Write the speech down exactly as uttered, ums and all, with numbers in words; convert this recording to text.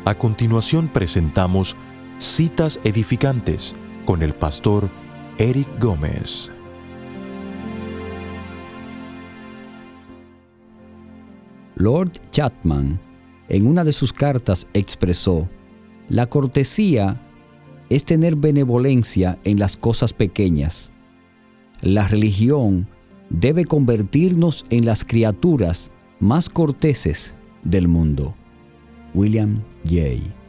A continuación presentamos Citas Edificantes con el pastor Eric Gómez. Lord Chapman, en una de sus cartas, expresó: la cortesía es tener benevolencia en las cosas pequeñas. La religión debe convertirnos en las criaturas más corteses del mundo. William Jay.